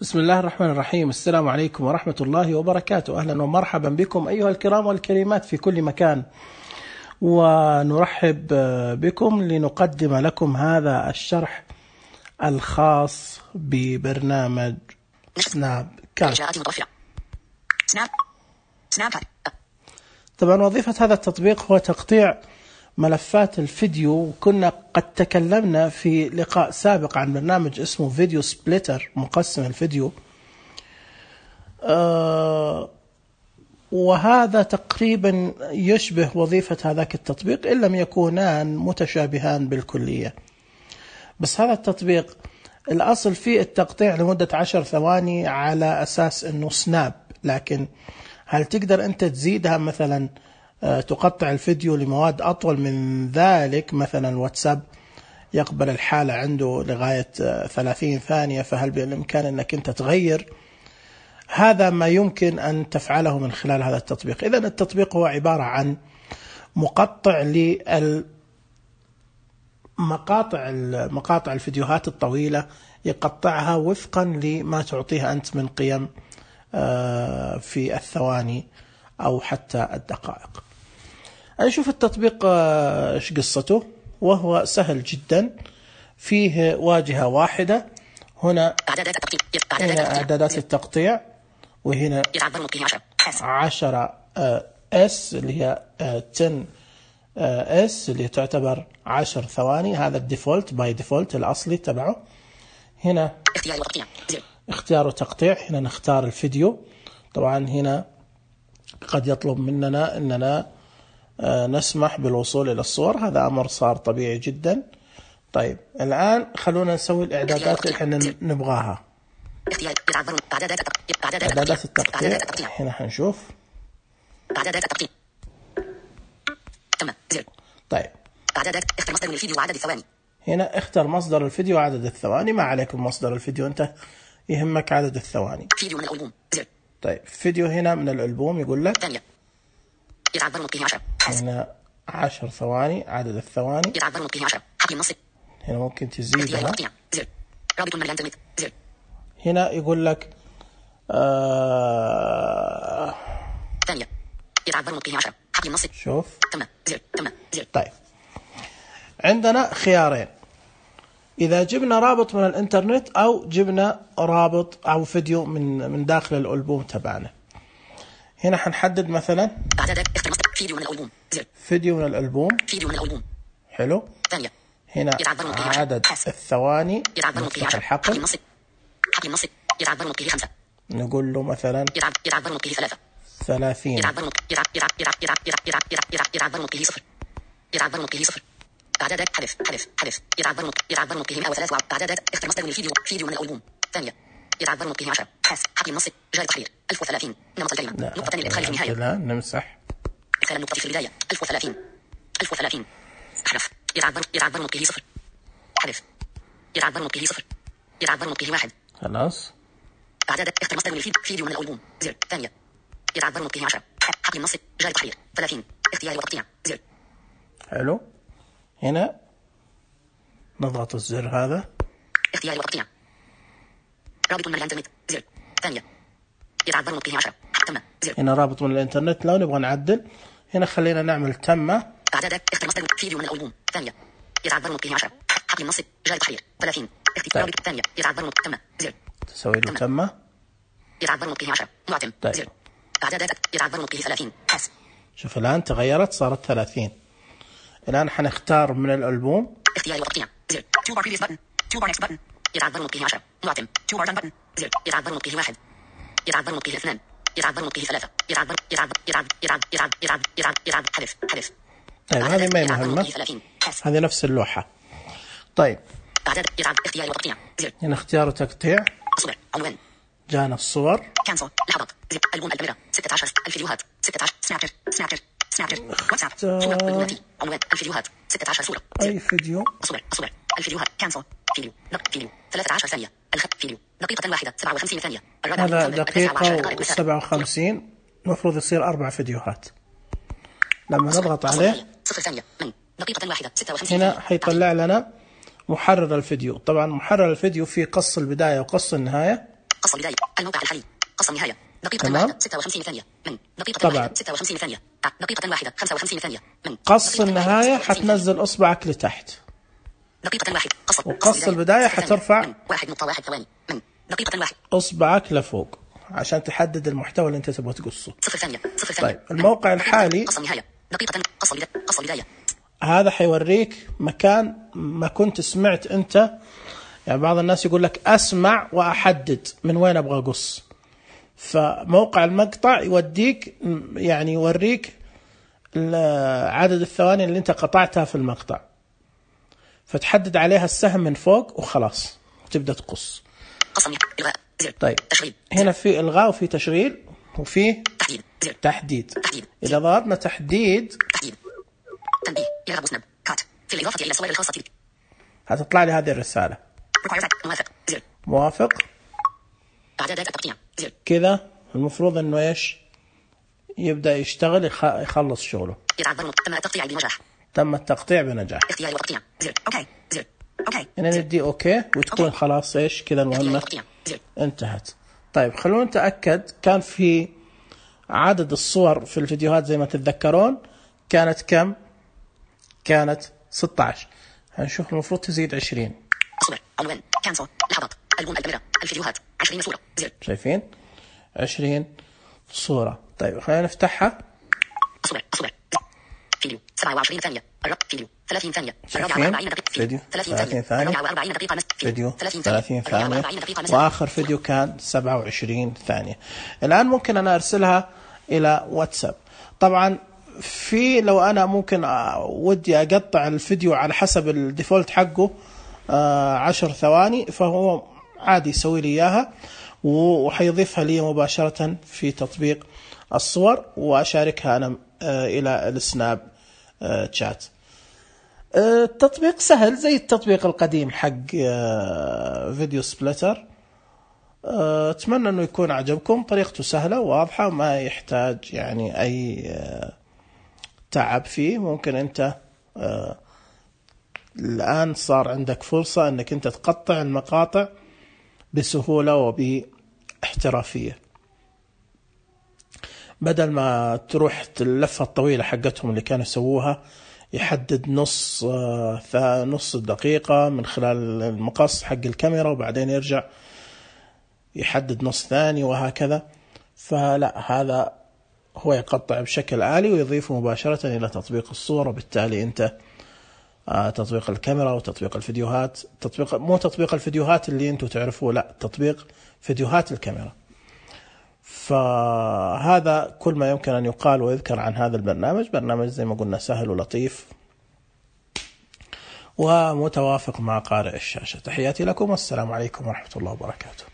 بسم الله الرحمن الرحيم. السلام عليكم ورحمة الله وبركاته. أهلا ومرحبا بكم أيها الكرام والكريمات في كل مكان، ونرحب بكم لنقدم لكم هذا الشرح الخاص ببرنامج سناب كات. طبعا وظيفة هذا التطبيق هو تقطيع ملفات الفيديو. كنا قد تكلمنا في لقاء سابق عن برنامج اسمه فيديو سبليتر، مقسم الفيديو، وهذا تقريبا يشبه وظيفة هذاك التطبيق إن لم يكونان متشابهان بالكلية. بس هذا التطبيق الأصل فيه التقطيع لمدة 10 ثواني على أساس أنه سناب، لكن هل تقدر أنت تزيدها مثلا تقطع الفيديو لمواد أطول من ذلك؟ مثلا الواتساب يقبل الحالة عنده لغاية 30 ثانية، فهل بالإمكان أنك أنت تغير؟ هذا ما يمكن أن تفعله من خلال هذا التطبيق. إذن التطبيق هو عبارة عن مقطع مقاطع الفيديوهات الطويلة، يقطعها وفقا لما تعطيها أنت من قيم في الثواني أو حتى الدقائق. نشوف التطبيق ايش قصته، وهو سهل جدا. فيه واجهة واحدة، هنا إعدادات التقطيع، وهنا 10 اس اللي هي 10 اس اللي تعتبر 10 ثواني. هذا الديفولت باي ديفولت الأصلي تبعه. هنا اختيار وتقطيع، هنا نختار الفيديو. طبعا هنا قد يطلب مننا أننا نسمح بالوصول إلى الصور، هذا أمر صار طبيعي جدا. طيب الآن خلونا نسوي الإعدادات اللي احنا نبغاها. إعدادات التقطيع، هنا حنشوف. طيب اختر مصدر الفيديو وعدد الثواني. هنا اختر مصدر الفيديو وعدد الثواني، ما عليك بمصدر الفيديو، أنت يهمك عدد الثواني. فيديو من الألبوم. طيب فيديو هنا من الألبوم يقول لك ثانية. هنا 10 ثواني عدد الثواني. هنا ممكن تزيدها. هنا يقول لك ثانية. شوف. طيب عندنا خيارين، إذا جبنا رابط من الإنترنت أو جبنا رابط أو فيديو من داخل الألبوم تبعنا. هنا حنحدد مثلا فيديو من الألبوم. فيديو من الألبوم. حلو. هنا عدد الثواني، نفتح الحقل، نقول له مثلا 30. إعدادات حذف إعداد برمجه 103 إعدادات اختر مصدر الفيديو من الألبوم. ثانية إعداد برمجه 10 حذف النص جاي تحرير 1030 نمط الكلمة نقطة الإدخال في النهاية. لا نمسح إدخال النقطة في البداية 1030 أحرف إعداد برمجه 0 حذف إعداد برمجه 0 إعداد برمجه 1 خلاص. إعدادات اختر مصدر الفيديو من الألبوم زر. ثانية إعداد برمجه 10 حذف النص جاي تحرير 30 اختيار وتقطيع زر. حلو. هنا نضغط الزر هذا، اختيار وتقطيع، رابط من الانترنت زر. ثانية إعداد برمجه 10 تم زر. هنا رابط من الانترنت، لو نبغى نعدل هنا خلينا نعمل تم. اعدادات اختر مصدر فيديو من الألبوم. ثانية إعداد برمجه 10 حق النص جاي تحرير 30 اختيار. ثانية إعداد برمجه تم زر. تسوي له تم. إعداد برمجه 10 معتم زر. اعدادات إعداد برمجه 30 حس. شوف الآن تغيرت صارت 30. الآن حنختار من الألبوم اختيار وتقطيع زر. 2 bar previous button 2 bar next button إعداد برمجه 10 معتم 2 bar done button زر. إعداد برمجه 1 إعداد برمجه 2 إعداد برمجه 3 إعداد حذف. طيب هذه ما هي مهمة، هذه نفس اللوحة. طيب إعداد اختيار وتقطيع زر. هنا اختيار وتقطيع صور عنوان جانا الصور كانسل لحظات زر. ألبوم الكاميرا 16 الفيديوهات 16 سناب شات واتساب صورة عنوان الفيديوهات 16 صورة أي فيديو صور الفيديوهات كانسل فيديو 13 ثانية فيديو دقيقة واحدة 57 ثانية. هذا دقيقة و57 المفروض يصير 4 فيديوهات. لما نضغط عليه 0 ثانية دقيقة واحدة 56 هنا حيطلع لنا محرر الفيديو. طبعا محرر الفيديو فيه قص البداية وقص النهاية. قص البداية الموقع الحالي قص النهاية دقيقة واحدة 56 ثانية من دقيقة واحدة 56 ثانية دقيقة واحدة 55 ثانية من قص النهاية حتنزل إصبعك لتحت، دقيقة واحدة وقص البداية حترفع 1.1 ثواني من دقيقة واحدة إصبعك لفوق عشان تحدد المحتوى اللي أنت تبغى تقصه. 0 ثانية 0 ثانية. طيب الموقع الحالي قص النهاية دقيقة قص البداية هذا حيوريك مكان ما كنت سمعت أنت. يعني بعض الناس يقول لك أسمع وأحدد من وين أبغى أقص، فموقع المقطع يوديك يعني يوريك عدد الثواني اللي أنت قطعتها في المقطع، فتحدد عليها السهم من فوق وخلاص وتبدأ تقص. إلغاء زر. طيب تشغيل هنا في إلغاء وفي تشغيل وفي تحديد زر. تحديد. تحديد. إذا ضغطنا تحديد تنبيه إلغاء سناب كات في الإضافة إلى الصور الخاصة بك هتطلع لي هذه الرسالة موافق زر. موافق. إعدادات التقطيع زر. كذا المفروض إنه إيش يبدأ يشتغل يخلص شغله. يتعذر تم التقطيع بنجاح. تم التقطيع بنجاح. اختيار وتقطيع زر. أوكي زر. أوكي. هنا ندي أوكي وتكون خلاص إيش كذا المهمة انتهت. طيب خلونا نتأكد. كان في عدد الصور في الفيديوهات زي ما تتذكرون كانت كم؟ كانت 16. هنشوف المفروض تزيد 20. صور عنوان كانسل لحظات ألبوم الكاميرا الفيديوهات 20 صورة زر. شايفين 20 صورة. طيب خلينا نفتحها. صور فيديو 27 ثانية فيديو 30 ثانية فيديو 30 ثانية فيديو 30 ثانية وآخر فيديو كان 27 ثانية. الآن ممكن أنا أرسلها إلى واتساب. طبعا في لو أنا ممكن ودي أقطع الفيديو على حسب الديفولت حقه 10 ثواني، فهو عادي يسوي لي إياها وحيضيفها لي مباشرة في تطبيق الصور وأشاركها أنا إلى السناب شات. التطبيق سهل زي التطبيق القديم حق فيديو سبلتر. أتمنى أنه يكون عجبكم. طريقته سهلة وواضحة وما يحتاج يعني أي تعب فيه. ممكن أنت الآن صار عندك فرصة أنك أنت تقطع المقاطع بسهولة وباحترافية بدل ما تروح اللفة الطويلة حقتهم اللي كانوا يسووها يحدد نص دقيقة من خلال المقص حق الكاميرا وبعدين يرجع يحدد نص ثاني وهكذا. فلا، هذا هو يقطع بشكل آلي ويضيفه مباشرة إلى تطبيق الصور، وبالتالي أنت تطبيق الكاميرا وتطبيق الفيديوهات، مو تطبيق الفيديوهات اللي أنتوا تعرفوه، لا، تطبيق فيديوهات الكاميرا. فهذا كل ما يمكن أن يقال ويذكر عن هذا البرنامج. برنامج زي ما قلنا سهل ولطيف ومتوافق مع قارئ الشاشة. تحياتي لكم والسلام عليكم ورحمة الله وبركاته.